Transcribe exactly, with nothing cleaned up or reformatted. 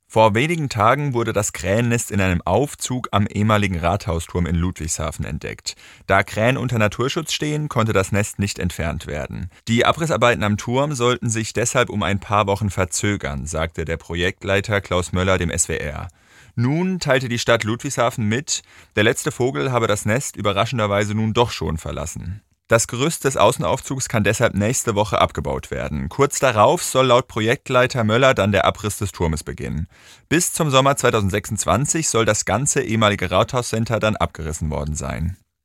Vor wenigen Tagen wurde das Krähennest in einem Aufzug am ehemaligen Rathausturm in Ludwigshafen entdeckt. Da Krähen unter Naturschutz stehen, konnte das Nest nicht entfernt werden. Die Abrissarbeiten am Turm sollten sich deshalb um ein paar Wochen verzögern, sagte der Projektleiter Klaus Möller dem S W R. Nun teilte die Stadt Ludwigshafen mit, der letzte Vogel habe das Nest überraschenderweise nun doch schon verlassen. Das Gerüst des Außenaufzugs kann deshalb nächste Woche abgebaut werden. Kurz darauf soll laut Projektleiter Möller dann der Abriss des Turmes beginnen. Bis zum Sommer zweitausendsechsundzwanzig soll das ganze ehemalige Rathauscenter dann abgerissen worden sein.